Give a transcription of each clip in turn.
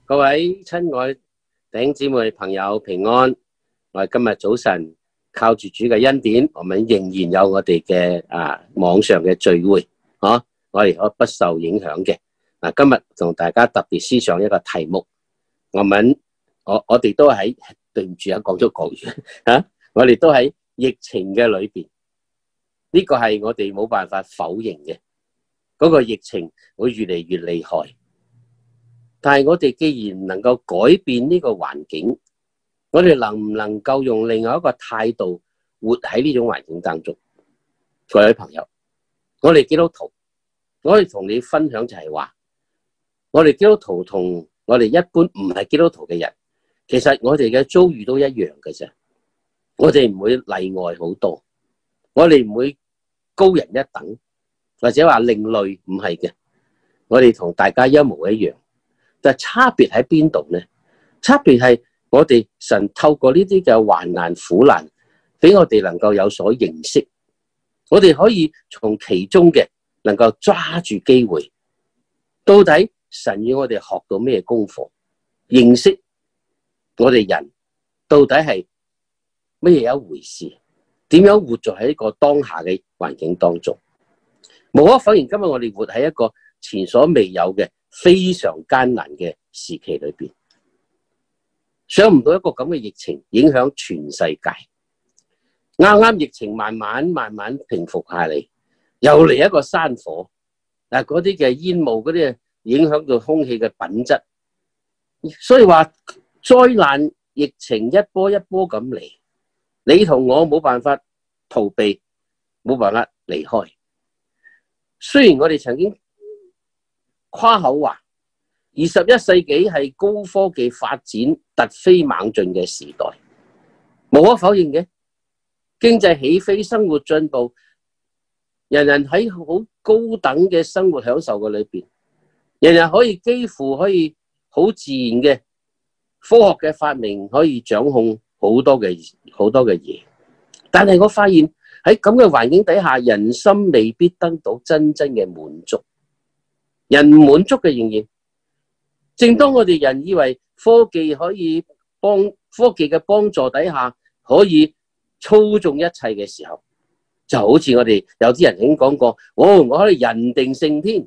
各位親愛弟兄姊妹朋友平安，我哋今日早晨靠住主嘅恩典，我們仍然有我哋嘅網上嘅聚會，我哋可不受影響嘅。今日同大家特別思想一個題目，我哋都喺對唔住講咗國語我哋都喺疫情嘅裏邊，呢個係我哋冇辦法否認嘅，嗰個疫情會越嚟越厲害。但係我哋既然能夠改變呢個環境，我哋能唔能夠用另外一個態度活喺呢種環境當中？各位朋友，我哋基督徒，我哋同你分享就係話，我哋基督徒同我哋一般唔係基督徒嘅人，其實我哋嘅遭遇都一樣嘅啫。我哋唔會例外好多，我哋唔會高人一等，或者話另類，唔係嘅。我哋同大家一模一樣。但係差別喺邊度呢？差別係我哋神透過呢啲嘅患難苦難，俾我哋能夠有所認識。我哋可以從其中嘅能夠抓住機會，到底神要我哋學到咩功課？認識我哋人到底係乜嘢一回事？點樣活在喺一個當下嘅環境當中？無可否認，今日我哋活喺一個前所未有嘅非常艱難嘅時期裏邊，想唔到一個咁嘅疫情影響全世界。啱啱疫情慢慢平復下嚟，又嚟一個山火，嗰啲嘅煙霧嗰啲影響到空氣嘅品質，所以話災難疫情一波一波咁嚟，你同我冇辦法逃避，冇辦法離開。雖然我哋曾經誇口話21世紀係高科技發展突飛猛進嘅時代，無可否認嘅，經濟起飛，生活進步，人人喺好高等嘅生活享受嘅裏邊，人人可以幾乎可以好自然嘅科學嘅發明可以掌控好多嘅嘢。但係我發現喺咁嘅環境底下，人心未必得到真正嘅滿足。人唔滿足嘅仍然，正當我哋人以為科技嘅幫助底下可以操縱一切嘅時候，就好似我哋有啲人已經講過，我可以人定勝天，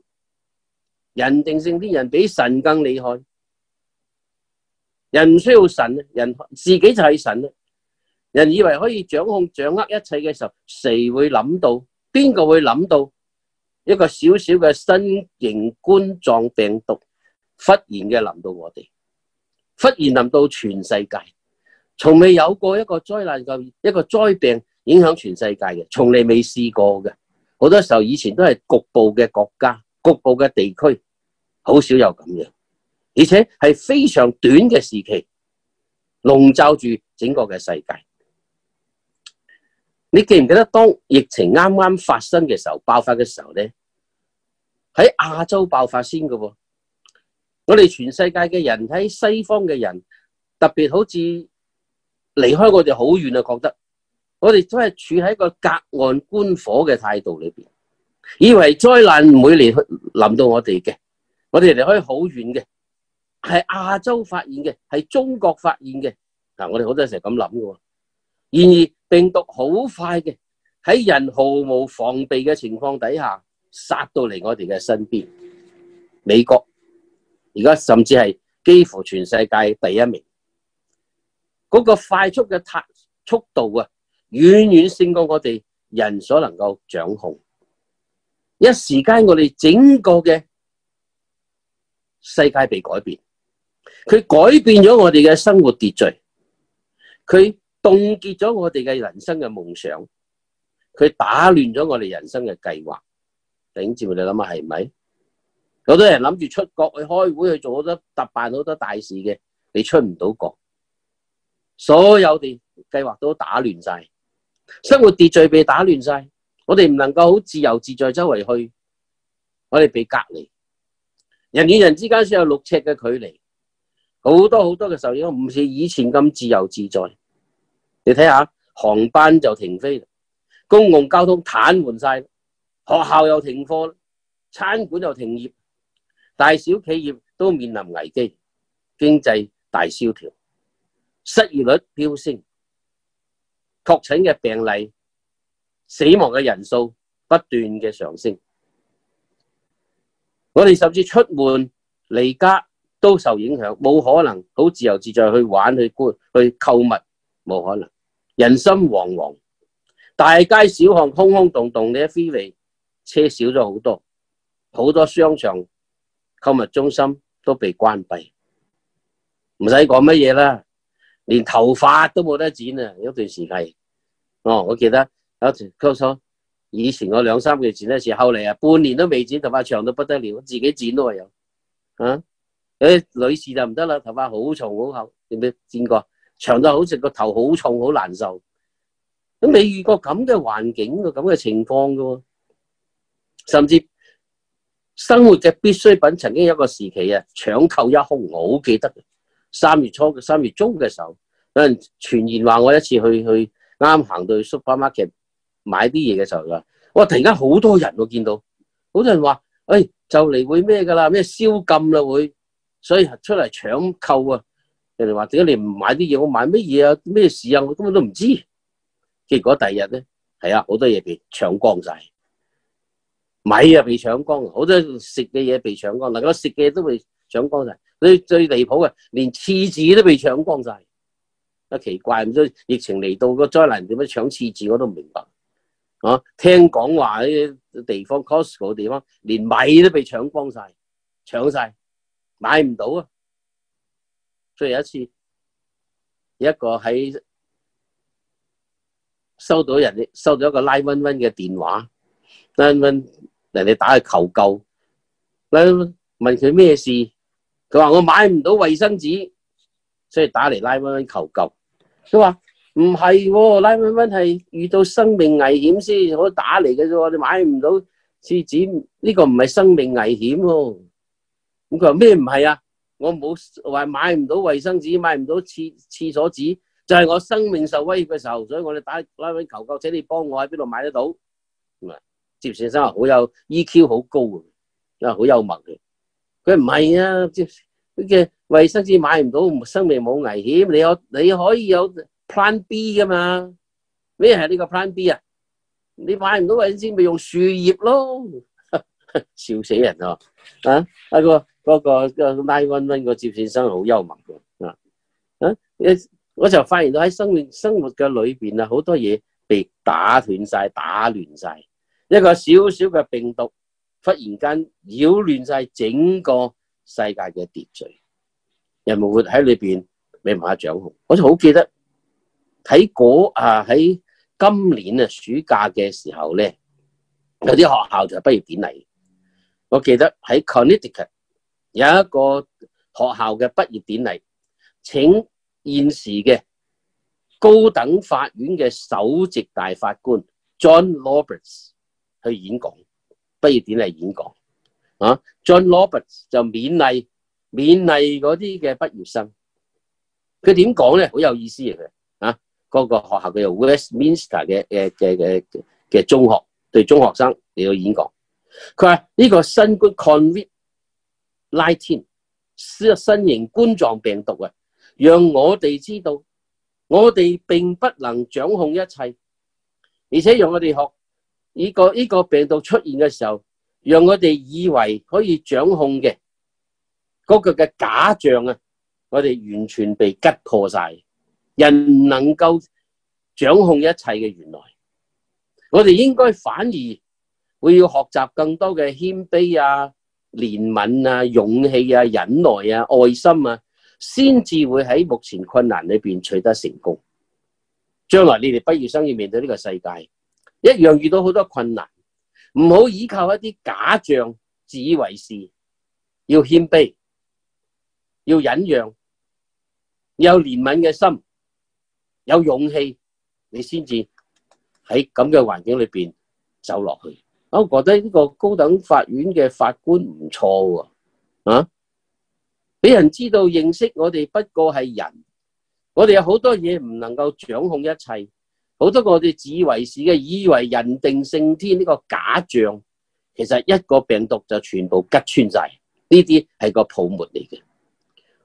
人比神更厲害，人唔需要神，人自己就係神。人以為可以掌握一切嘅時候，誰會諗到？邊個會諗到？一個小小嘅新型冠狀病毒忽然嘅臨到我哋，忽然臨到全世界，從未有過一個災難一個災病影響全世界嘅，從嚟未試過嘅。好多時候以前都係局部嘅國家、局部嘅地區，好少有咁樣，而且係非常短嘅時期，籠罩住整個嘅世界。你記唔記得當疫情啱啱發生嘅時候，爆發嘅時候咧，喺亞洲爆發先嘅喎。我哋全世界嘅人，喺西方嘅人，特別好似離開我哋好遠啊，覺得我哋都係處喺一個隔岸觀火嘅態度裏邊，以為災難唔會臨到我哋嘅，我哋離開好遠嘅，係亞洲發現嘅，係中國發現嘅。我哋好多時咁諗嘅。然而病毒好快嘅喺人毫無防備嘅情況底下殺到嚟我哋嘅身邊。美國而家甚至係幾乎全世界第一名，嗰個快速嘅速度啊，遠遠勝過我哋人所能夠掌控。一時間我哋整個嘅世界被改變，佢改變咗我哋嘅生活秩序，佢凍結咗我哋嘅人生嘅夢想，佢打亂咗我哋人生嘅計劃。弟兄姊妹，你諗下係咪？好多人諗住出國去開會去做好多特辦好多大事嘅，你出唔到國，所有嘅計劃都打亂晒，生活秩序被打亂晒，我哋唔能夠好自由自在周圍去，我哋被隔離，人與人之間先有6尺嘅距離，好多嘅時候已經唔似以前咁自由自在。你睇下，航班就停飛，公共交通癱瘓晒，學校又停課，餐館又停業，大小企業都面臨危機。 經濟大蕭條，失業率飆升，確診嘅病例、死亡嘅人數不斷嘅上升。我哋甚至出門離家都受影響，冇可能好自由自在去玩、去購物，冇可能。人心惶惶，大街小巷空空洞洞，你一飛嚟，車少咗好多，好多商場、購物中心都被關閉。唔使講乜嘢啦，連頭髮都冇得剪啊！有段時間，我記得有條溝錯，以前我2-3個月剪一次，後嚟半年都未剪，頭髮長到不得了，自己剪都係有。女士就唔得啦，頭髮好重好厚，你有冇剪過？長到好似個頭好重好難受，都未遇過咁嘅環境嘅咁嘅情況嘅，甚至生活嘅必需品曾經有一個時期搶購一空，我好記得。3月中嘅時候，有人傳言話我一次去啱行到去 supermarket 買啲嘢嘅時候，哇！突然間好多人，我見到好多人話，就嚟會咩噶啦，咩宵禁啦會，所以出嚟搶購啊！人哋話點解你唔買啲嘢？我買乜嘢啊？咩事啊？我根本都唔知。結果第二日咧，係好多嘢被搶光晒，米被搶光，好多食嘅嘢被搶光，能夠食嘅嘢都被搶光晒。最離譜嘅，連廁紙都被搶光晒。奇怪，唔知疫情嚟到個災難點樣搶廁紙我都唔明白。聽講話啲地方 Costco 嘅地方，連米都被搶光晒，搶晒，買唔到啊！所以有一次，一個喺收到一個911嘅電話，911人哋打去求救，問佢咩事，佢話我買唔到衛生紙，所以打嚟911求救。佢話唔係，911係遇到生命危險先可以打嚟嘅啫，你買唔到廁紙，呢個唔係生命危險喎。咁佢話咩唔係啊？我冇話買唔到衛生紙，買唔到廁所紙，就係我生命受威脅嘅時候，所以我哋打911求救，請你幫我喺邊度買得到。咁接線生好有 EQ 好高嘅，好幽默嘅。佢唔係啊，嘅衛生紙買唔到，生命冇危險，你可以有 Plan B 噶嘛？咩係呢個 Plan B 啊？你買唔到衛生紙咪用樹葉咯，笑死人啊！嗰個911個接線生好幽默嘅，我就發現到喺生活嘅裏邊好多嘢被打斷晒、打亂晒，一個小小嘅病毒忽然間擾亂晒整個世界嘅秩序，人們活喺裏邊未辦法掌控。我就好記得喺今年暑假嘅時候咧，有啲學校就係畢業典禮。我記得喺 Connecticut 有一個學校嘅畢業典禮，請現時嘅高等法院嘅首席大法官 John Roberts 去演講，畢業典禮演講。John Roberts 就勉勵嗰啲嘅畢業生。佢點講咧？好有意思嘅佢。嗰個學校叫做 Westminster 嘅中學，對中學生嚟到演講。佢話呢個新冠 COVID-19 新型冠狀病毒讓我哋知道，我哋並不能掌控一切，而且讓我哋學呢個病毒出現嘅時候，讓我哋以為可以掌控嘅嗰個嘅假象我哋完全被擊破晒。人唔能夠掌控一切嘅，原來我哋應該反而會要學習更多嘅謙卑憐憫勇氣忍耐愛心先至會喺目前困難裏邊取得成功。將來你哋畢業生要面對呢個世界，一樣遇到好多困難，唔好依靠一啲假象自以為是，要謙卑，要忍讓，有憐憫嘅心，有勇氣，你先至喺咁嘅環境裏邊走落去。我覺得呢個高等法院嘅法官唔錯喎，俾人知道認識我哋不過係人，我哋有好多嘢唔能夠掌控一切，好多我哋自以為是嘅，以為人定勝天呢個假象，其實一個病毒就全部吉穿晒，呢啲係個泡沫嚟嘅。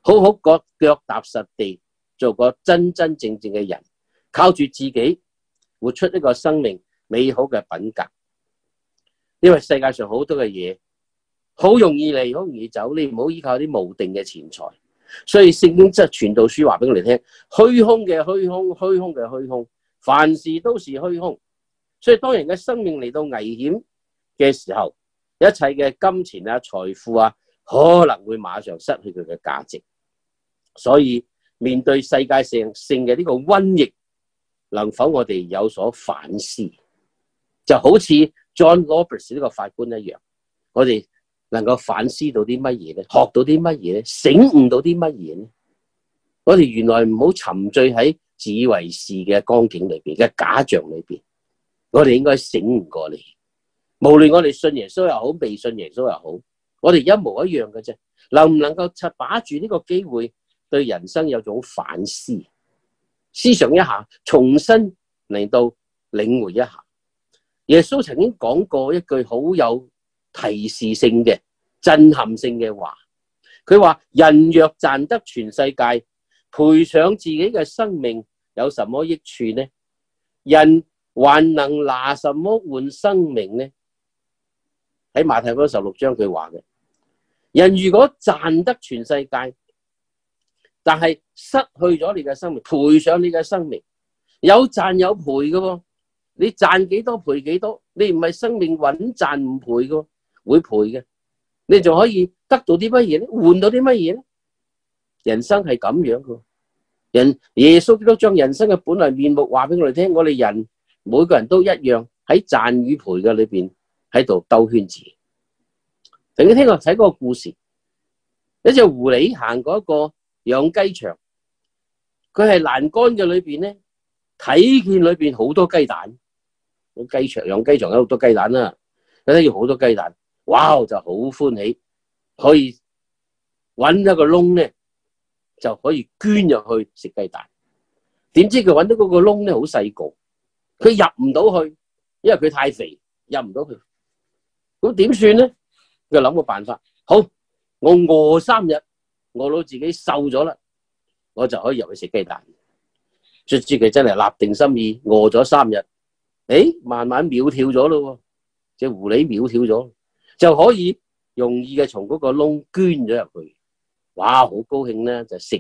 好好個腳踏實地，做個真真正正嘅人，靠住自己活出呢個生命美好嘅品格。因為世界上好多嘅嘢好容易嚟，好容易走，你唔好依靠啲無定嘅錢財。所以聖經即係傳道書話俾我哋聽，虛空嘅虛空，虛空嘅虛空，凡事都是虛空。所以當人嘅生命嚟到危險嘅時候，一切嘅金錢啊、財富啊，可能會馬上失去佢嘅價值。所以面對世界性嘅呢個瘟疫，能否我哋有所反思？就好似 John Roberts 呢個法官一樣，我哋能夠反思到啲乜嘢咧？學到啲乜嘢咧？醒悟到啲乜嘢咧？我哋原來唔好沉醉喺自以為是嘅光景裏邊嘅假象裏邊，我哋應該醒悟過嚟。無論我哋信耶穌又好，未信耶穌又好，我哋一模一樣嘅啫。能唔能夠把住呢個機會，對人生有種反思，思想一下，重新嚟到領會一下。耶穌曾經講過一句好有提示性嘅震撼性嘅話，佢話：人若賺得全世界，賠上自己嘅生命，有什麼益處呢？人還能拿什麼換生命呢？喺馬太福音16章佢話嘅，人如果賺得全世界，但係失去咗你嘅生命，賠上你嘅生命，有賺有賠嘅喎。你賺幾多賠幾多，你唔係生命穩賺唔賠嘅，會賠嘅。你仲可以得到啲乜嘢咧？換到啲乜嘢咧？人生係咁樣嘅。耶穌都將人生嘅本來面目話俾我哋聽，我哋人每個人都一樣喺賺與賠嘅裏邊喺度兜圈子。曾經聽過睇嗰個故事，一隻狐狸行過一個養雞場，佢係欄杆嘅裏邊咧，睇見裏邊好多雞蛋。雞場養雞場有好多雞蛋啦，佢睇見好多雞蛋，哇就好歡喜，可以搵一個窿咧，就可以捐入去食雞蛋。點知佢搵到嗰個窿咧好細個，佢入唔到去，因為佢太肥，入唔到去。咁點算咧？佢諗個辦法，好，我餓3日，餓到自己瘦咗啦，我就可以入去食雞蛋。卒之佢真係立定心意，餓咗3日。慢慢苗條咗咯，隻狐狸苗條咗，就可以容易嘅從嗰個窿捐咗入去。哇，好高興咧，就食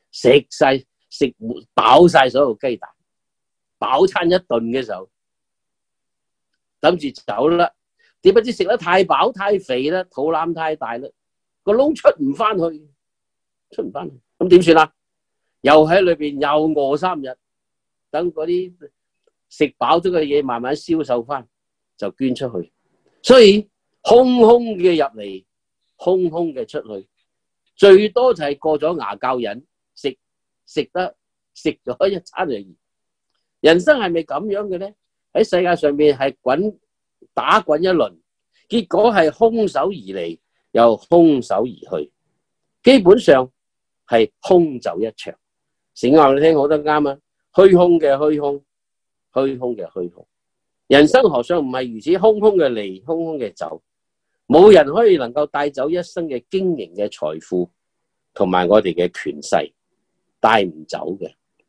飽晒所有雞蛋，飽餐一頓嘅時候，諗住走啦。點不知食得太飽太肥啦，肚腩太大啦，個窿出唔翻去，咁點算啊？又喺裏邊又餓3日，等嗰啲食飽咗嘅嘢慢慢消瘦翻，就捐出去。所以空空嘅入嚟，空空嘅出去，最多就係過咗牙教癮，食咗一餐而已。人生係咪咁樣嘅咧？喺世界上邊係打滾一輪，結果係空手而嚟，又空手而去，基本上係空走一場。聖經話你聽好得啱啊！虛空嘅虛空，虛空嘅虛空。人生何嘗唔係如此？空空嘅嚟，空空嘅走，冇人可以能夠帶走一生嘅經營嘅財富同埋我哋嘅權勢，帶唔走嘅，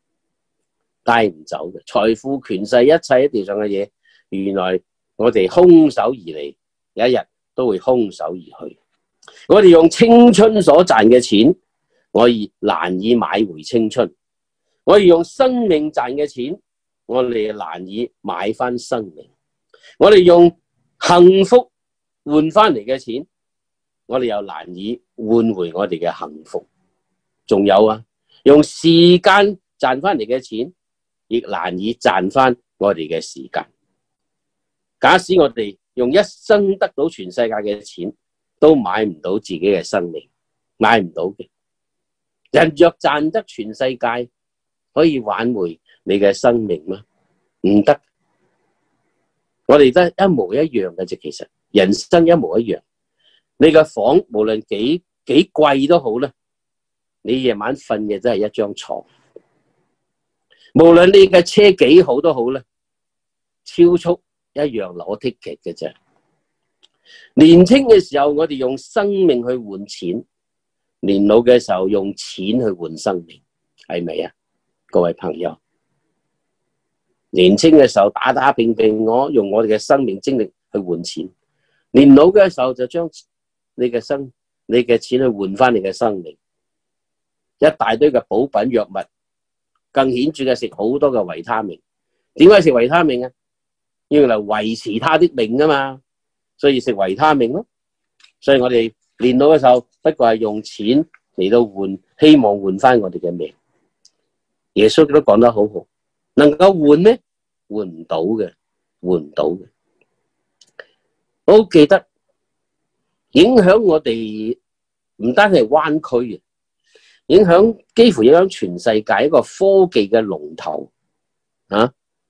財富權勢一切喺地上嘅嘢，原來我哋空手而嚟，有一日都會空手而去。我哋用青春所賺嘅錢，我哋難以買回青春；我哋用生命賺嘅錢，我哋難以買翻生命；我哋用幸福換翻嚟嘅錢，我哋又難以換回我哋嘅幸福。仲有啊，用時間賺翻嚟嘅錢，亦難以賺翻我哋嘅時間。假使我哋用一生得到全世界嘅錢，都買唔到自己嘅生命，買唔到嘅。人若賺得全世界，可以挽回你嘅生命嗎？唔得。我哋都一模一樣嘅啫，其實人生一模一樣。你嘅房無論幾貴都好啦，你夜晚瞓嘅都係一張床。無論你嘅車幾好都好啦，超速一樣攞 ticket 嘅啫。年輕嘅時候，我哋用生命去換錢， 年老嘅時候用錢去換生命，係咪啊？各位朋友，年青嘅時候打打拼拼，用我哋嘅生命精力去換錢；年老嘅時候就將你嘅錢去換翻你嘅生命。一大堆嘅補品藥物，更顯著嘅食好多嘅維他命。點解食維他命啊？要嚟維持他的命啊嘛，所以食維他命咯。所以我哋年老嘅時候，不過係用錢嚟到換，希望換翻我哋嘅命。耶穌都講得好好，能夠換咩？換唔到嘅，換唔到嘅。我好記得影響我哋唔單係灣區嘅，幾乎影響全世界一個科技嘅龍頭啊！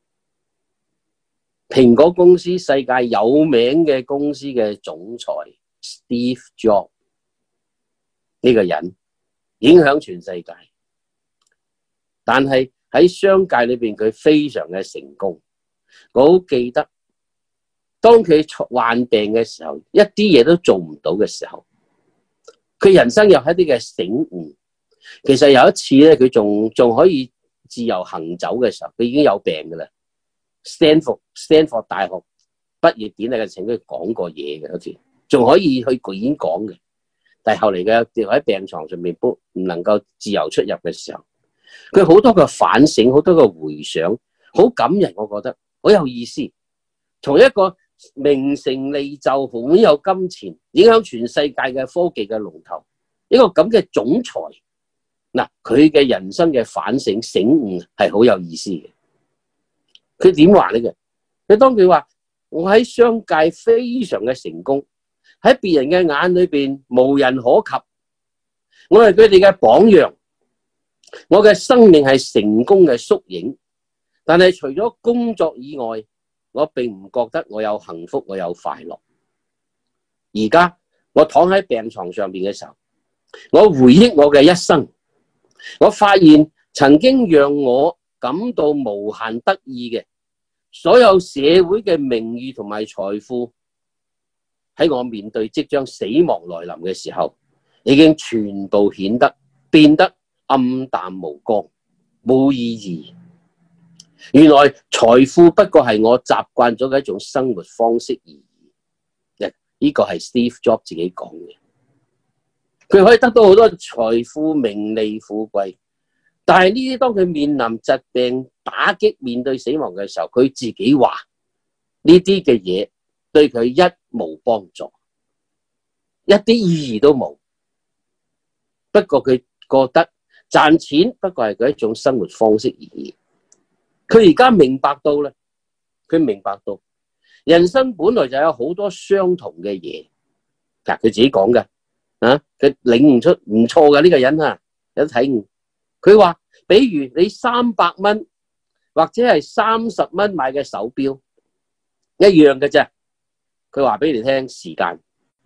蘋果公司世界有名嘅公司嘅總裁 Steve Jobs 呢個人影響全世界，但係喺商界裏邊佢非常嘅成功。我好記得當佢患病嘅時候，一啲嘢都做唔到嘅時候，佢人生有一啲嘅醒悟。其實有一次咧，佢仲可以自由行走嘅時候，佢已經有病噶啦。Stanford 大學畢業典禮嘅請佢講過嘢嘅，好似仲可以去演講嘅。但係後嚟嘅喺病床上面都唔能夠自由出入嘅時候，佢好多嘅反省，好多嘅回想，好感人，我覺得好有意思。從一個名成利就、好有金錢、影響全世界嘅科技嘅龍頭，一個咁嘅總裁，嗱，佢嘅人生嘅反省醒悟係好有意思嘅。佢點話呢？佢當佢話我喺商界非常嘅成功，喺別人嘅眼裏邊無人可及，我係佢哋嘅榜樣，我嘅生命係成功嘅縮影。但係除咗工作以外，我並唔覺得我有幸福，我有快樂。而家我躺喺病床上邊嘅時候，我回憶我嘅一生，我發現曾經讓我感到無限得意嘅所有社會嘅名譽同埋財富，喺我面對即將死亡來臨嘅時候，已經全部變得暗淡無光，冇意義。原來財富不過係我習慣咗嘅一種生活方式而已。呢個係 Steve Jobs 自己講嘅。佢可以得到好多財富、名利、富貴，但係呢啲當佢面臨疾病打擊、面對死亡嘅時候，佢自己話呢啲嘅嘢對佢一無幫助，一啲意義都冇。不過佢覺得賺錢不過係佢一種生活方式而已。佢而家明白到啦，佢明白到人生本來就有好多相同嘅嘢。嗱，佢自己講嘅，佢領悟出唔錯嘅呢個人啊，有得睇。佢話，比如你300蚊或者係30蚊買嘅手錶一樣嘅啫。佢話俾你聽，時間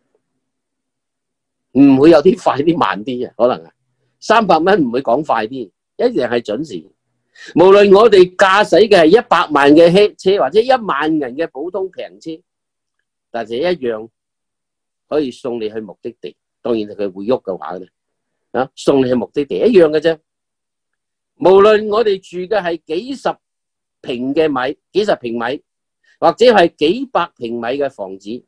唔會有啲快啲慢啲啊，可能啊300蚊唔會講快啲，一樣係準時。無論我哋駕駛嘅係100萬嘅車或者1萬人嘅普通平車，但係一樣可以送你去目的地。當然佢會喐嘅話咧，送你去目的地一樣嘅啫。無論我哋住嘅係幾十平米，或者係幾百平米嘅房子，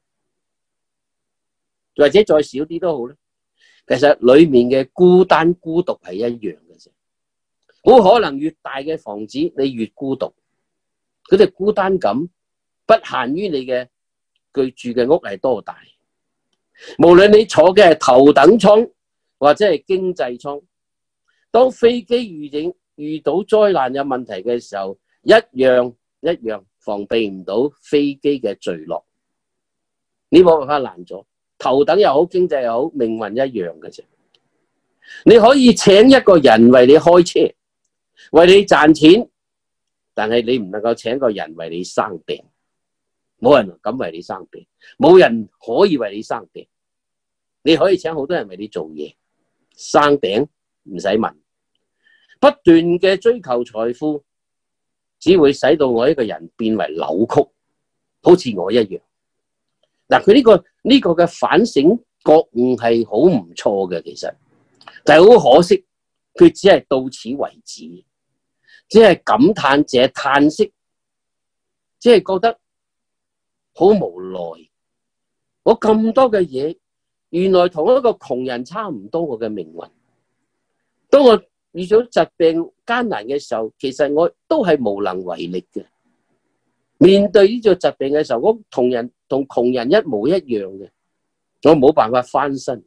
或者再少啲都好咧，其實裏面嘅孤單孤獨係一樣嘅啫。好可能越大嘅房子你越孤獨，佢哋孤單感不限於你嘅居住嘅屋係多大。無論你坐嘅係頭等艙或者係經濟艙，當飛機遇到災難有問題嘅時候，一樣防備唔到飛機嘅墜落。你冇辦法攔咗，頭等又好，經濟又好，命運一樣嘅啫。你可以請一個人為你開車，為你賺錢，但係你唔能夠請一個人為你生病。冇人敢為你生病，冇人可以為你生病。你可以請好多人為你做嘢，生病唔使問。不斷嘅追求財富，只會使到我一個人變為扭曲，好似我一樣。嗱，佢呢個嘅反省覺悟係好唔錯嘅，其實但係好可惜，佢只係到此為止，只係感嘆，只係嘆息，只係覺得好無奈。我咁多嘅嘢，原來同一個窮人差唔多，我嘅命運。當我遇到疾病艱難嘅時候，其實我都係無能為力嘅。面對呢個疾病嘅時候，我同窮人一模一樣嘅，我冇辦法翻身。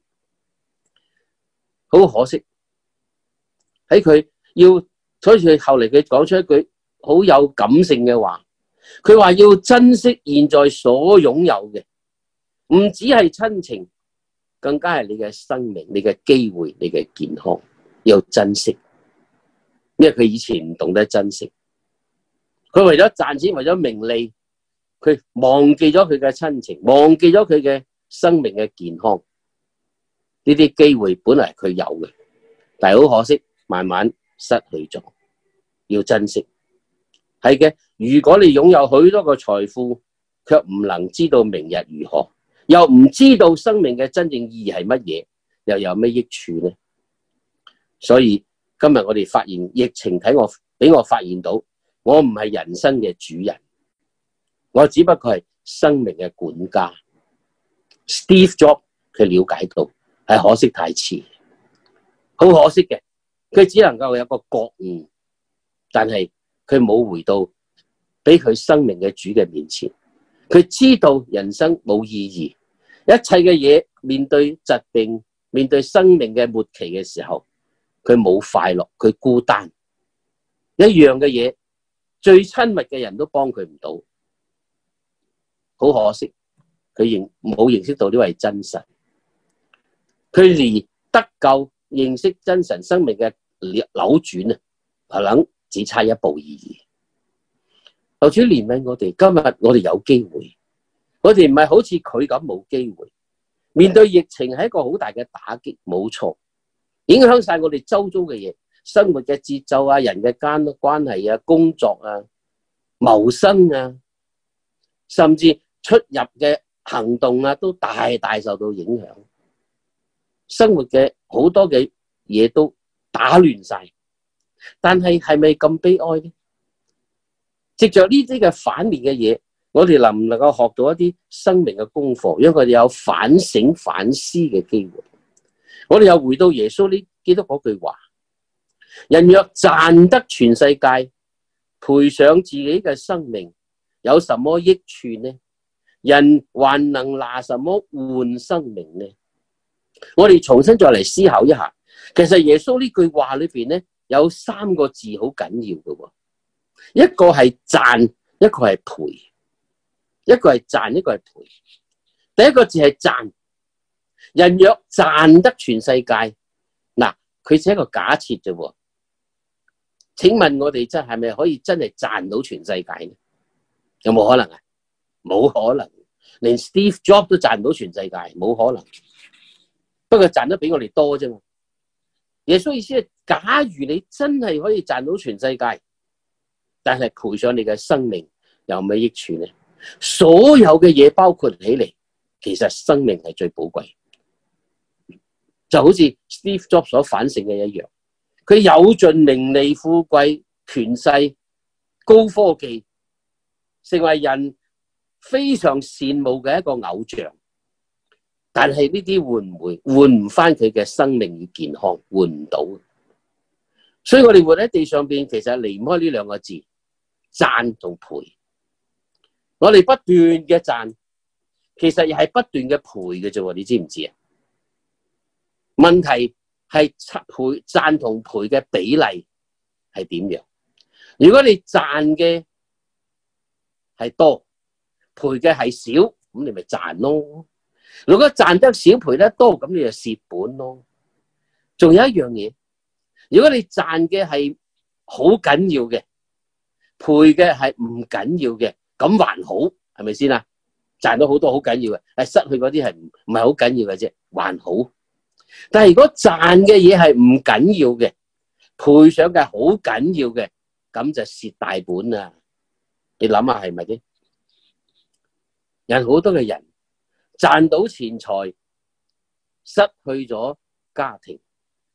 好可惜，喺佢要，所以佢後嚟佢講出一句好有感性嘅話，佢話要珍惜現在所擁有嘅，唔止係親情，更加係你嘅生命、你嘅機會、你嘅健康，要珍惜。因為佢以前唔懂得珍惜，佢為咗賺錢，為咗名利，佢忘記咗佢嘅親情，忘記咗佢嘅生命嘅健康。呢啲機會本來係佢有嘅，但係好可惜，慢慢失去咗。要珍惜，係嘅。如果你擁有許多個財富，卻唔能知道明日如何，又唔知道生命嘅真正意義係乜嘢，又有咩益處呢？所以今日我哋發現疫情俾我發現到，我唔係人生嘅主人，我只不過係生命嘅管家。Steve Jobs 佢了解到，係可惜太遲，好可惜嘅，佢只能夠有個覺悟，但係佢冇回到俾佢生命嘅主嘅面前。佢知道人生冇意義，一切嘅嘢，面對疾病，面對生命嘅末期嘅時候，佢冇快樂，佢孤單，一樣嘅嘢，最親密嘅人都幫佢唔到，好可惜，佢冇認識到呢位真神。佢連得救認識真神生命嘅扭轉啊，可能只差一步而已。求主憐憫我哋，今日我哋有機會，我哋唔係好似佢咁冇機會。面對疫情係一個好大嘅打擊，冇錯，影響晒我哋周遭嘅嘢，生活嘅節奏啊，人嘅關係啊，工作啊，謀生啊，甚至出入嘅行動啊，都大大受到影響。生活嘅好多嘅嘢都打亂晒，但係係咪咁悲哀呢？藉着呢啲嘅反面嘅嘢，我哋能唔能夠學到一啲生命嘅功課，因為我哋有反省反思嘅機會。我哋又回到耶穌呢基督嗰句話：人若賺得全世界，賠上自己嘅生命，有什麼益處呢？人還能拿什麼換生命呢？我哋重新再嚟思考一下，其實耶穌呢句話裏邊咧有三個字好緊要嘅，一個係賺，一個係賠，一個係賺，一個係賠。第一個字係賺，人若賺得全世界，嗱，佢只係一個假設啫。請問我哋真係咪可以真係賺到全世界呢？有冇可能啊？冇可能，連 Steve Jobs 都賺唔到全世界，冇可能。不過賺得比我哋多啫嘛。耶穌意思係，假如你真係可以賺到全世界，但係賠上你嘅生命，有咩益處呢？所有嘅嘢包括起嚟，其實生命係最寶貴。就好似 Steve Jobs 所反省嘅一樣，佢有盡名利、富貴、權勢、高科技，成為人非常羨慕嘅一個偶像。但係呢啲換唔翻佢嘅生命與健康，換唔到。所以我哋活喺地上邊，其實離唔開呢兩個字：賺同賠。我哋不斷嘅賺，其實又係不斷嘅賠嘅啫。你知唔知啊？問題係賺同賠嘅比例係點樣？如果你賺嘅係多，賠嘅係少，咁你咪賺咯。如果賺得少賠得多，咁你就蝕本咯。仲有一樣嘢，如果你賺嘅係好緊要嘅，賠嘅係唔緊要嘅，咁還好，係咪先啊？賺到好多好緊要嘅，係失去嗰啲係唔係好緊要嘅啫，還好。但係如果賺嘅嘢係唔緊要嘅，賠上嘅好緊要嘅，咁就蝕大本啦。你諗下係咪啫？人好多嘅人。賺到錢財，失去咗家庭，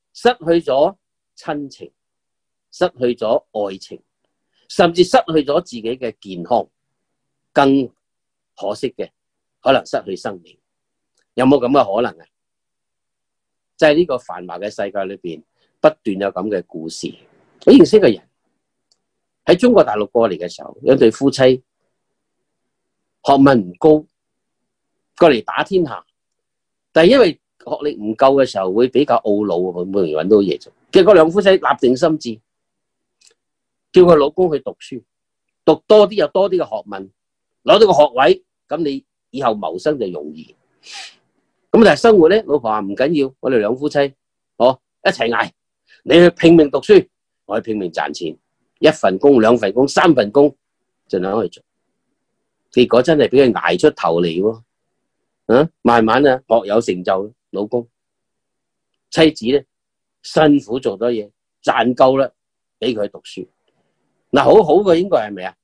失去咗親情，失去咗愛情，甚至失去咗自己嘅健康，更可惜嘅可能失去生命。有冇咁嘅可能啊？即係呢個繁華嘅世界裏邊，不斷有咁嘅故事。我認識嘅人喺中國大陸過嚟嘅時候，有對夫妻學問唔高，過嚟打天下，但係因為學歷唔夠嘅時候，會比較懊惱，好唔容易揾到嘢做。結果兩夫妻立定心志，叫佢老公去讀書，讀多啲有多啲嘅學問，攞到個學位，咁你以後謀生就容易。咁但係生活咧，老婆話唔緊要，我哋兩夫妻，一齊捱。你去拼命讀書，我去拼命賺錢，一份工、兩份工、三份工，盡量去做。結果真係俾佢捱出頭嚟喎，慢慢啊學有成就，老公妻子咧辛苦做多嘢，賺夠啦，俾佢讀書。嗱，好好嘅應該係咪啊？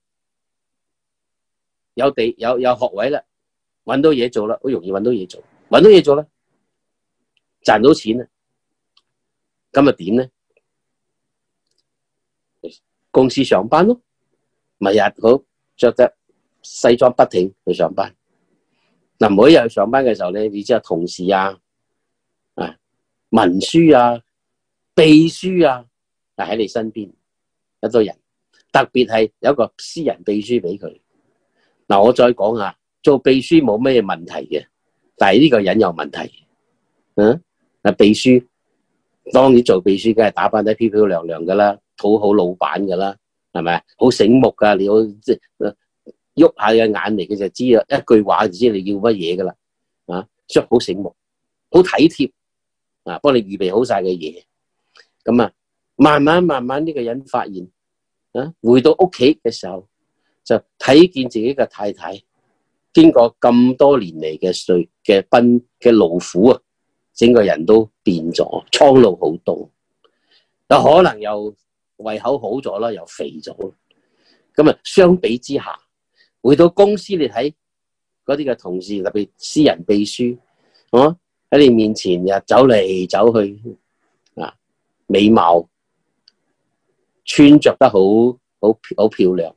有學位啦，搵到嘢做啦，好容易搵到嘢做。搵到嘢做啦，賺到錢啦，咁咪點咧？公司上班咯，咪日好着得西裝筆挺去上班。嗱，每一日去上班嘅時候咧，你知有同事啊、文書啊、秘書啊，喺你身邊一堆人，特別係有一個私人秘書俾佢。嗱，我再講下，做秘書冇咩問題嘅。但係呢個人有問題，秘書當然做秘書梗係打扮得漂漂亮亮噶啦，討好老闆噶啦，係咪？好醒目噶，你好即係喐下嘅眼嚟，佢就知啦，一句話就知你要乜嘢噶啦，所以好醒目，好體貼，幫你預備好晒嘅嘢。咁啊，慢慢呢個人發現，回到屋企嘅時候就睇見自己嘅太太。經過咁多年嚟嘅勞苦啊，整個人都變咗，蒼老好多，有可能又胃口好咗啦，又肥咗。咁啊，相比之下，回到公司你睇嗰啲嘅同事，特別私人秘書，喺你面前又走嚟走去，美貌，穿着得好漂亮，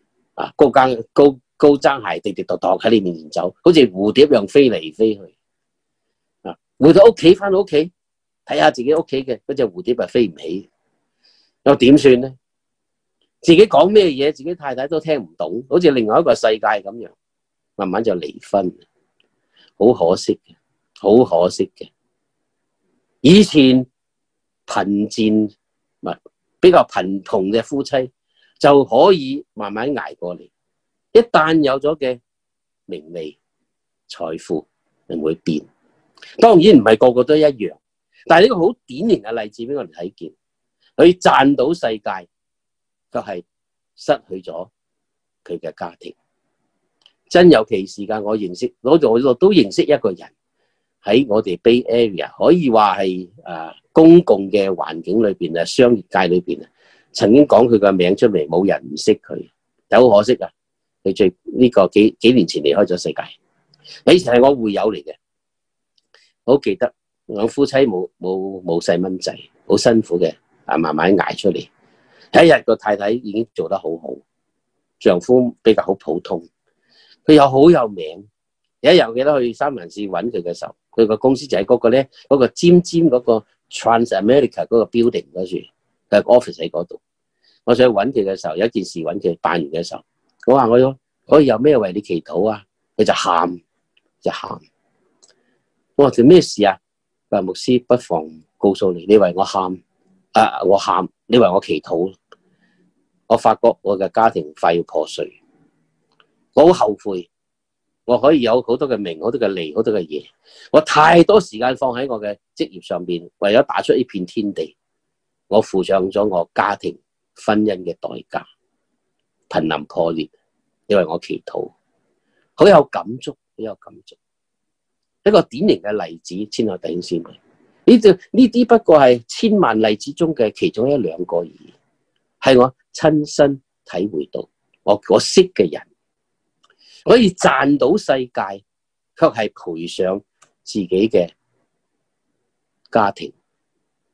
高踭鞋滴滴答答喺你面前走，好似蝴蝶一樣飛嚟飛去。回到屋企，翻到屋企睇下自己屋企嘅嗰隻蝴蝶啊，飛唔起，又點算咧？自己講咩嘢，自己太太都聽唔懂，好似另外一個世界咁樣，慢慢就離婚，好可惜嘅，好可惜嘅。以前貧賤比較貧窮嘅夫妻就可以慢慢捱過嚟。一旦有咗嘅名利財富，就會變。當然唔係個個都一樣，但係呢個好典型嘅例子俾我哋睇見，佢賺到世界，卻係失去咗佢嘅家庭。真有其事㗎，我都認識一個人喺我哋 Bay Area， 可以話係公共嘅環境裏邊啊，商業界裏邊啊，曾經講佢個名出嚟，冇人唔識佢，但好可惜啊！佢呢個幾年前離開咗世界。以前係我會友嚟嘅，好記得兩夫妻冇細蚊仔，好辛苦嘅，慢慢捱出嚟。有一日個太太已經做得好好，丈夫比較好普通，佢又好有名。有一日我記得去三藩市揾佢嘅時候，佢個公司就喺嗰個咧，嗰個尖嗰個 Trans-America 嗰個 building 嗰處，佢 office 喺嗰度。我想去揾佢嘅時候，有一件事揾佢辦完嘅時候，我話我可以有咩為你祈禱啊？佢就喊。我話做咩事啊？佢話牧師，不妨告訴你，你為我喊，我喊，你為我祈禱。我發覺我嘅家庭快要破碎，我好後悔。我可以有好多嘅名，好多嘅利，好多嘅嘢，我太多時間放喺我嘅職業上邊，為咗打出呢片天地，我付上咗我家庭婚姻嘅代價，瀕臨破裂。你為我祈禱，好有感觸，好有感觸。一個典型嘅例子，親愛弟兄姊妹，呢啲不過係千萬例子中嘅其中一兩個而已，係我親身體會到，我識嘅人可以賺到世界，卻係賠上自己嘅家庭，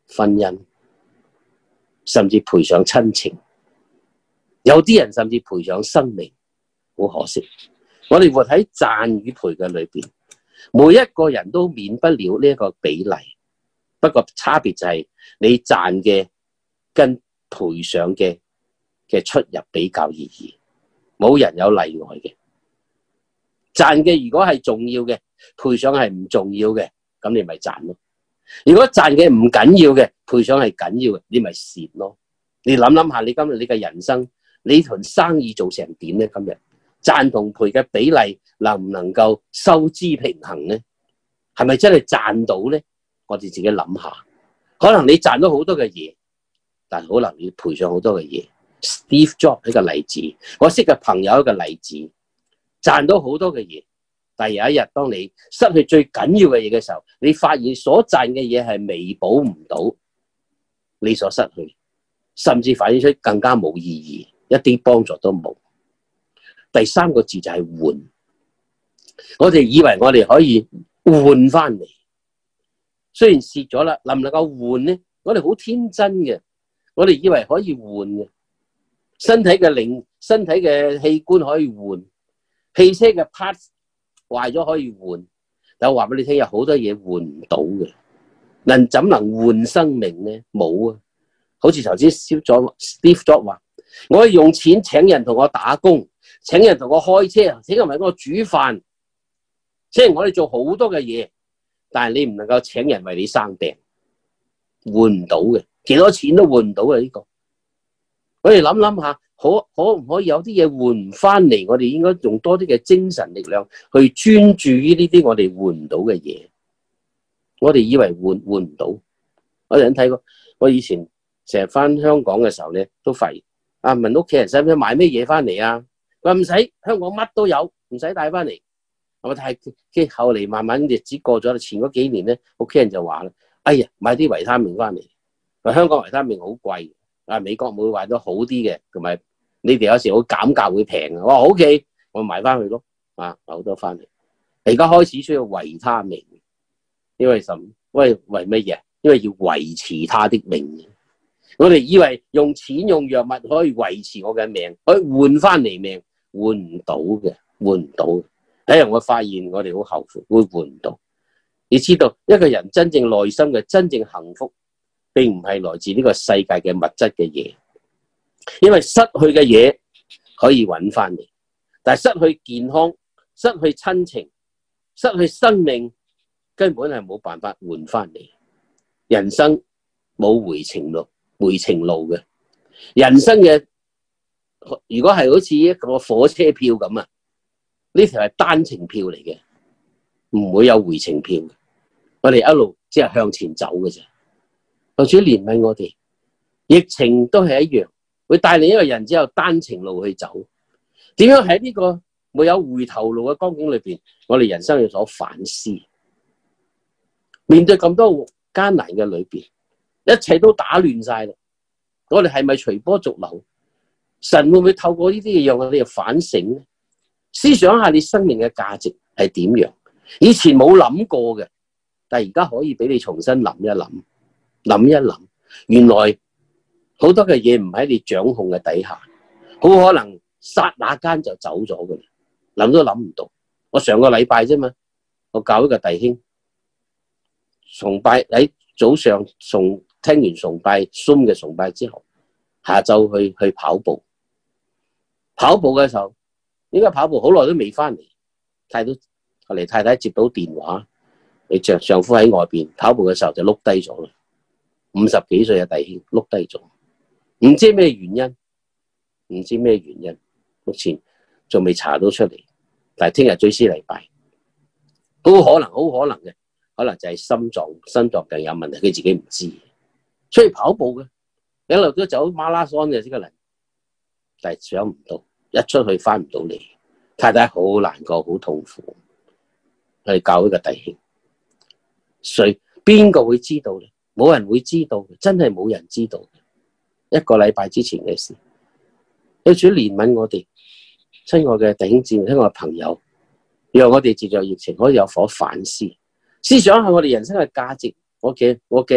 婚姻，甚至賠上親情。有啲人甚至賠上生命。好可惜，我哋活喺賺與賠嘅裏邊，每一個人都免不了呢一個比例。不過差別就係你賺嘅跟賠上嘅出入比較而已，冇人有例外嘅。賺嘅如果係重要嘅，賠上係唔重要嘅，咁你咪賺咯。如果賺嘅唔緊要嘅，賠上係緊要嘅，你咪蝕咯。你諗諗下，你今日你嘅人生，你盤生意做成點咧？今日賺同賠嘅比例能唔能夠收支平衡咧？係咪真係賺到咧？我哋自己諗下，可能你賺到好多嘅嘢，但可能你賠上好多嘅嘢。Steve Jobs 呢個例子，我識嘅朋友一個例子，賺到好多嘅嘢，但係有一日當你失去最緊要嘅嘢嘅時候，你發現所賺嘅嘢係彌補唔到你所失去，甚至反映出更加冇意義，一啲幫助都冇。第三個字就係換，我哋以為我哋可以換翻嚟。雖然蝕咗啦，能唔能夠換呢？我哋好天真嘅，我哋以為可以換嘅，身體嘅器官可以換，汽車嘅 parts 壞咗可以換，但我話俾你聽，有好多嘢換唔到嘅。怎能換生命呢？冇啊！好似頭先 Steve Jobs 話，我可以用錢請人同我打工，請人同我開車，請人為我煮飯，請我哋做好多嘅嘢。但係你唔能夠請人為你生病，換唔到嘅，幾多錢都換唔到嘅呢個。我哋諗諗下，可唔可以有啲嘢換唔翻嚟？我哋應該用多啲嘅精神力量去專注於呢啲我哋換唔到嘅嘢。我哋以為換唔到，我哋睇過。我以前成日翻香港嘅時候咧，都發現問屋企人使唔使買咩嘢翻嚟啊？佢話唔使，香港乜都有，唔使帶翻嚟。但係後嚟慢慢日子過咗，前嗰幾年咧，屋企人就話啦：哎呀，買啲維他命翻嚟。香港維他命好貴，美國會買到好啲嘅，同埋你哋有時會減價會平。我話 OK，我買翻去咯，買好多翻嚟。而家開始需要維他命，因為為乜嘢？因為要維持他的命。我哋以為用錢用藥物可以維持我嘅命，可以換翻嚟命，換唔到嘅，換唔到。睇人我發現我哋好後悔，會換唔到。你知道一個人真正內心嘅真正幸福，並唔係來自呢個世界嘅物質嘅嘢，因為失去嘅嘢可以揾翻嚟，但係失去健康、失去親情、失去生命，根本係冇辦法換翻嚟。人生冇回程路嘅，人生嘅如果係好似一個火車票咁啊，呢條係單程票嚟嘅，唔會有回程票嘅。我哋一路只係向前走嘅啫。求主憐憫我哋，疫情都係一樣，會帶領一個人只有單程路去走。點樣喺呢個沒有回頭路嘅光景裏邊，我哋人生有所反思。面對咁多艱難嘅裏邊，一切都打亂晒啦。我哋係咪隨波逐流？神會唔會透過呢啲嘢讓我哋反省呢？思想下你生命嘅價值係點樣？以前冇諗過嘅，但係而家可以俾你重新諗一諗，諗一諗，原來好多嘅嘢唔喺你掌控嘅底下，好可能剎那間就走咗嘅，諗都諗唔到。我上個禮拜啫嘛，我教一個弟兄崇拜，喺早上聽完崇拜 Zoom 嘅崇拜之後，下晝去跑步。跑步嘅時候，應該跑步好耐都未翻嚟，後嚟太太接到電話，你丈夫喺外邊跑步嘅時候就碌低咗啦。50幾歲嘅弟兄碌低咗，唔知咩原因，目前仲未查到出嚟，但係聽日追思禮拜，好可能嘅，可能就係心臟病有問題，佢自己唔知。出去跑步嘅，一路都走馬拉松嘅呢個人，但係想唔到一出去翻唔到嚟，太太好難過，好痛苦。我哋教呢個弟兄，邊個會知道咧？冇人會知道，真係冇人知道。一個禮拜之前嘅事，求主憐憫我哋，親愛嘅弟兄姊妹，親愛嘅朋友，讓我哋藉着疫情可以有所反思，思想下我哋人生嘅價值，我嘅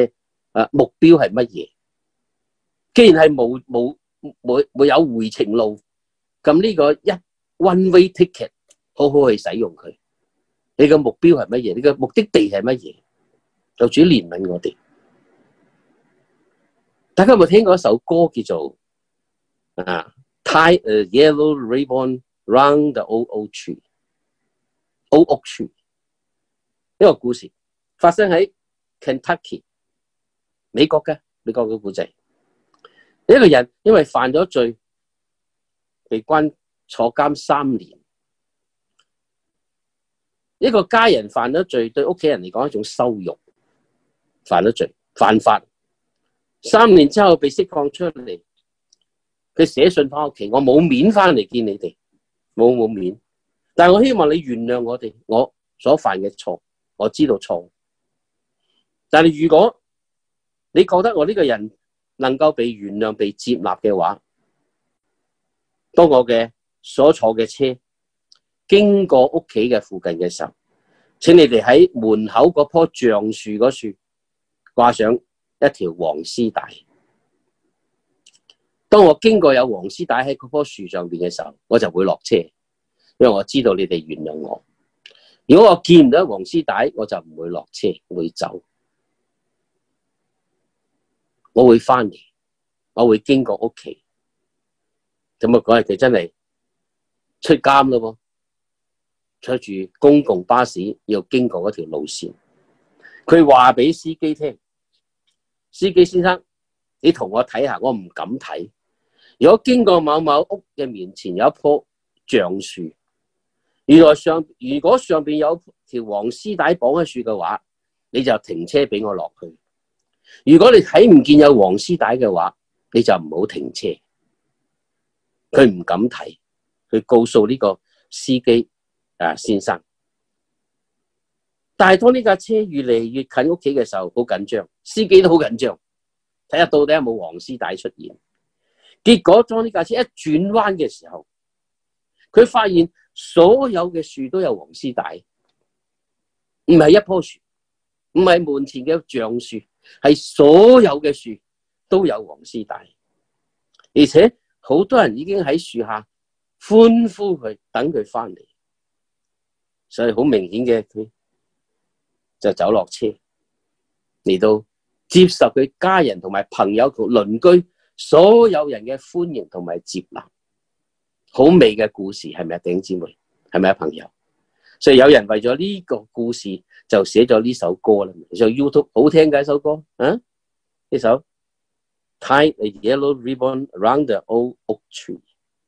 目標係乜嘢？既然係冇有回程路，咁呢個one way ticket 好好去使用佢。你嘅目標係乜嘢？你嘅目的地係乜嘢？就主憐憫我哋。大家有冇聽過一首歌叫做Tie a yellow ribbon round the old oak tree？ old oak tree 呢個故事發生喺 Kentucky 美國嘅故仔。一個人因為犯咗罪，被坐監3年。一個家人犯咗罪，對屋企人嚟講係一種羞辱。犯咗罪，犯法，3年之後被釋放出嚟，佢寫信翻屋企，我冇面翻嚟見你哋，冇面，但係我希望你原諒我哋，我所犯嘅錯，我知道錯。但係如果你覺得我呢個人能夠被原諒、被接納嘅話，當我嘅所坐嘅車經過屋企嘅附近嘅時候，請你哋喺門口嗰棵橡樹嗰樹掛上一條黃絲帶。當我經過有黃絲帶喺嗰棵樹上邊嘅時候，我就會落車，因為我知道你哋原諒我。如果我見唔到黃絲帶，我就唔會落車，會走。我會翻嚟，我會經過屋企。咁啊，嗰日佢真係出監咯，坐住公共巴士要經過嗰條路線。佢話俾司機聽：司機先生，你同我睇下，我唔敢睇。如果經過某某屋嘅面前有一棵橡樹，如果上邊有條黃絲帶綁喺樹嘅話，你就停車俾我落去。如果你睇唔見有黃絲帶嘅話，你就唔好停車。佢唔敢睇，佢告訴呢個司機先生。但係當呢架車越嚟越近屋企嘅時候，好緊張，司機都好緊張，睇下到底有冇黃絲帶出現。結果當呢架車一轉彎嘅時候，佢發現所有嘅樹都有黃絲帶，唔係一棵樹，唔係門前嘅橡樹，係所有嘅樹都有黃絲帶，而且好多人已經喺樹下歡呼佢，等佢翻嚟。所以好明顯嘅，佢就走落車嚟到接受佢家人同埋朋友同鄰居所有人嘅歡迎同埋接納。好美嘅故事，係咪啊？弟兄姊妹，係咪啊？朋友，所以有人為咗呢個故事就寫咗呢首歌啦。上 YouTube 好聽嘅一首歌呢首 Tie a yellow ribbon around the old oak tree。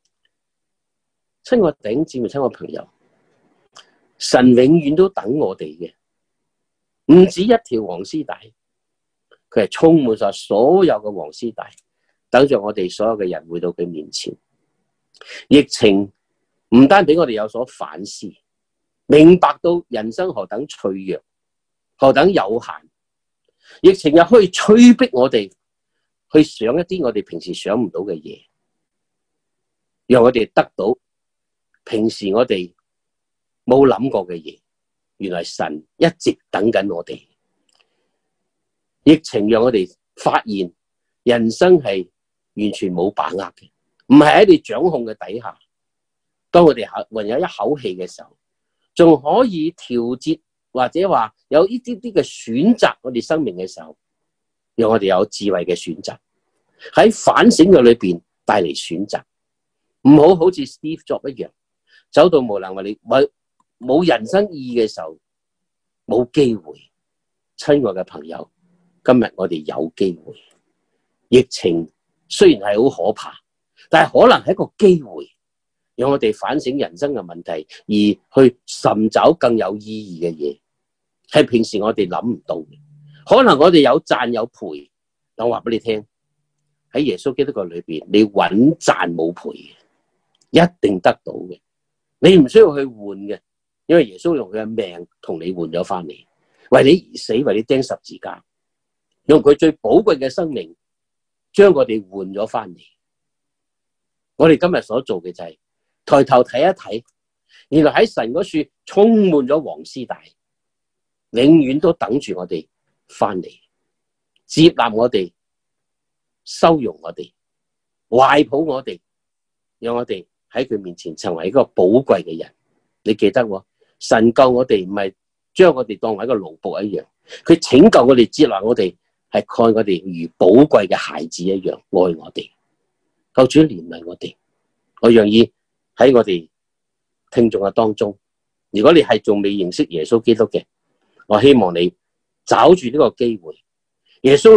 親愛弟兄姊妹，親愛朋友，神永遠都等我哋嘅，唔止一條黃絲帶，佢係充滿晒所有嘅黃絲帶，等着我哋所有嘅人回到佢面前。疫情唔單俾我哋有所反思，明白到人生何等脆弱，何等有限。疫情又可以催逼我哋去想一啲我哋平時想唔到嘅嘢，讓我哋得到平時我哋冇諗過嘅嘢。原來神一直等緊我哋。疫情讓我哋發現人生係完全冇把握嘅，唔係喺你掌控嘅底下。當我哋還有一口氣嘅時候，仲可以調節或者話有呢啲嘅選擇我哋生命嘅時候，讓我哋有智慧嘅選擇，喺反省嘅裏邊帶嚟選擇，唔好似 Steve Jobs 一樣走到無能為力，冇人生意義嘅時候，冇機會。親愛嘅朋友，今日我哋有機會。疫情雖然係好可怕，但係可能係一個機會，讓我哋反省人生嘅問題，而去尋找更有意義嘅嘢，係平時我哋諗唔到嘅。可能我哋有賺有賠，但我話俾你聽，喺耶穌基督嘅裏邊，你穩賺冇賠嘅，一定得到嘅。你唔需要去換嘅，因為耶穌用佢嘅命同你換咗翻嚟，為你而死，為你釘十字架，用佢最寶貴嘅生命將我哋換咗翻嚟。我哋今日所做嘅就係抬頭睇一睇，原來喺神嗰處充滿咗黃絲帶，永遠都等住我哋翻嚟。 接納我哋，收容我哋，懷抱我哋，讓我哋喺佢面前成為一個寶貴嘅人。你記得喎，神救我哋唔係將我哋當為一個奴僕一樣，佢拯救我哋，接納我哋，係看我哋如寶貴嘅孩子一樣愛我哋。求主憐憫我哋。我願意喺我哋聽眾嘅當中，如果你係仲未認識耶穌基督嘅，我希望你找住呢個機會。耶穌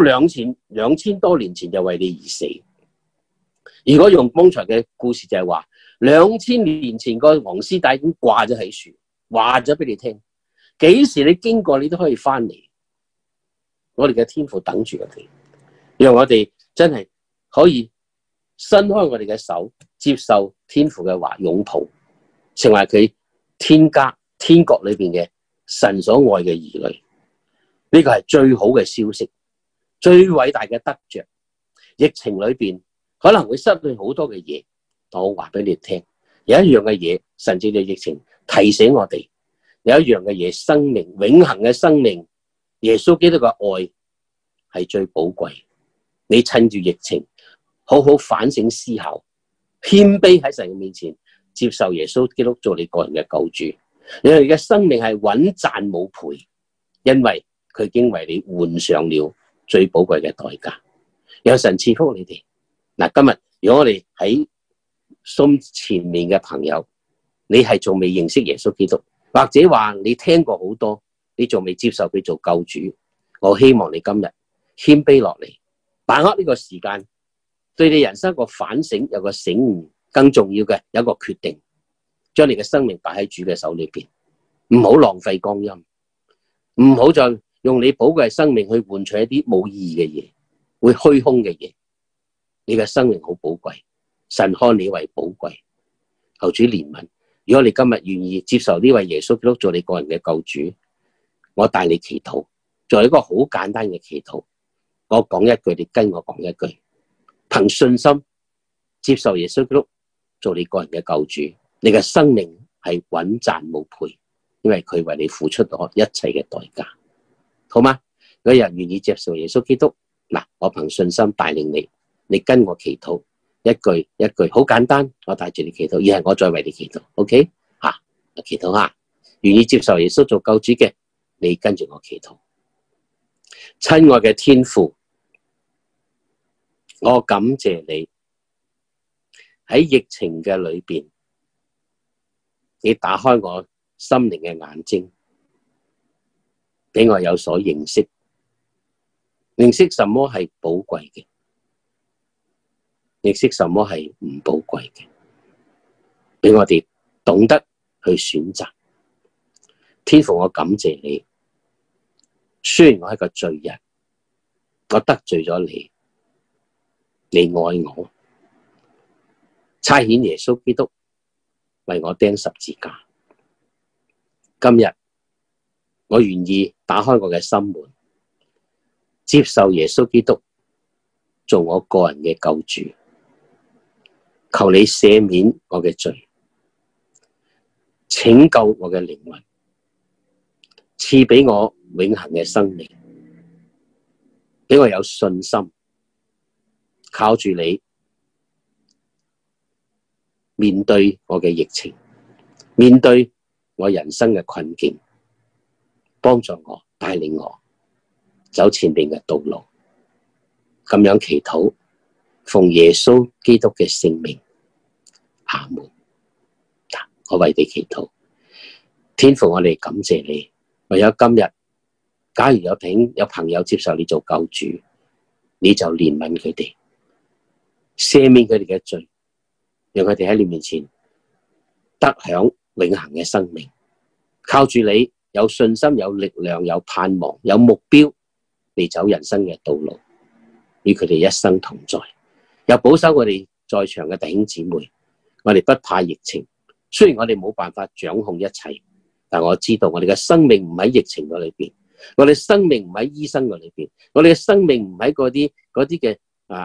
2000多年前就為你而死。如果用剛才嘅故事就係話，2000年前個黃絲帶已經掛咗喺樹，話咗俾你聽，幾時你經過你都可以翻嚟。我哋嘅天父等住我哋，讓我哋真係可以伸開我哋嘅手，接受天父嘅話，擁抱，成為佢天家天國裏邊嘅神所愛嘅兒女。呢個係最好嘅消息，最偉大嘅得着。疫情裏邊可能會失去好多嘅嘢，但我話俾你聽，有一樣嘅嘢，甚至嘅疫情提醒我哋，有一樣嘅嘢，生命永恆嘅生命，耶穌基督嘅愛係最寶貴。你趁住疫情，好好反省思考，謙卑喺神嘅面前，接受耶穌基督做你個人嘅救主。你哋嘅生命係穩賺冇賠，因為佢已經為你換上了最寶貴嘅代價。有神賜福你哋。嗱，今日如果我哋喺心前面嘅朋友，你係仲未認識耶穌基督，或者話你聽過好多，你仲未接受佢做救主，我希望你今日謙卑落嚟，把握呢個時間，對你人生個反省有個醒悟，更重要嘅有一個決定，將你嘅生命擺喺主嘅手裏邊，唔好浪費光陰，唔好再用你寶貴嘅生命去換取一啲冇意義嘅嘢，會虛空嘅嘢。你嘅生命好寶貴，神看你為寶貴，求主憐憫。如果你今日願意接受呢位耶穌基督做你個人嘅救主，我帶你祈禱，做一個好簡單嘅祈禱。我講一句，你跟我講一句，憑信心接受耶穌基督做你個人嘅救主，你嘅生命係穩賺冇賠，因為佢為你付出咗一切嘅代價，好嗎？有人願意接受耶穌基督，嗱，我憑信心帶領你，你跟我祈禱，一句一句，好簡單，我帶住你祈禱，而係我再為你祈禱 ，OK？ 祈禱下，願意接受耶穌做救主嘅，你跟住我祈禱。親愛嘅天父，我感謝你喺疫情嘅裏邊，你打開我心靈嘅眼睛，俾我有所認識什麼係寶貴嘅，認識什麼係唔寶貴嘅，俾我哋懂得去選擇。天父，我感謝你，雖然我係個罪人，我得罪咗你，你愛我，差遣耶穌基督為我釘十字架。今日我願意打開我嘅心門，接受耶穌基督做我個人嘅救主。求你赦免我嘅罪，拯救我嘅靈魂，賜俾我永恆嘅生命，俾我有信心，靠住你面對我嘅疫情，面對我人生嘅困境，幫助我，帶領我走前面嘅道路。咁樣祈禱，奉耶穌基督嘅聖名，阿門。我為你祈禱。天父，我哋感謝你，唯有今日，假如有朋友接受你做救主，你就憐憫佢哋，赦免佢哋嘅罪，讓佢哋喺你面前得享永恆嘅生命。靠住你有信心、有力量、有盼望、有目標嚟走人生嘅道路，與佢哋一生同在。又保守我哋在場嘅弟兄姊妹，我哋不怕疫情，雖然我哋冇辦法掌控一切，但我知道我哋嘅生命唔喺疫情嗰裏邊，我哋生命唔喺醫生嗰裏邊，我哋嘅生命唔喺嗰啲嘅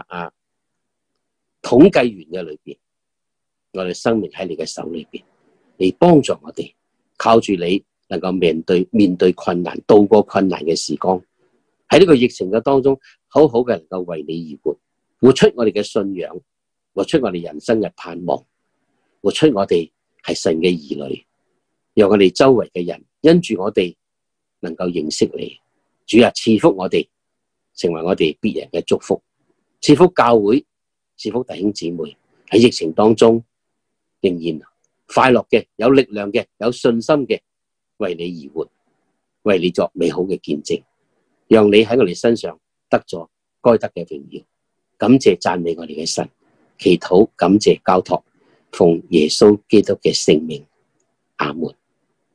統計員嘅裏邊，我哋生命喺你嘅手裏邊，你幫助我哋，靠住你能夠面對困難，度過困難嘅時光， 喺呢個疫情嘅當中，好好嘅能夠為你而活，活出我哋嘅信仰，活出我哋人生嘅盼望，活出我哋係神嘅兒女，讓我哋周圍嘅人因住我哋能夠認識你。主啊，賜福我哋，成為我哋別人嘅祝福，賜福教會，賜福弟兄姊妹喺疫情當中仍然快樂嘅、有力量嘅、有信心嘅，為你而活，為你作美好嘅見證，讓你喺我哋身上得咗該得嘅榮耀。感謝讚美我哋嘅神，祈禱感謝交託，奉耶穌基督嘅聖名，阿門。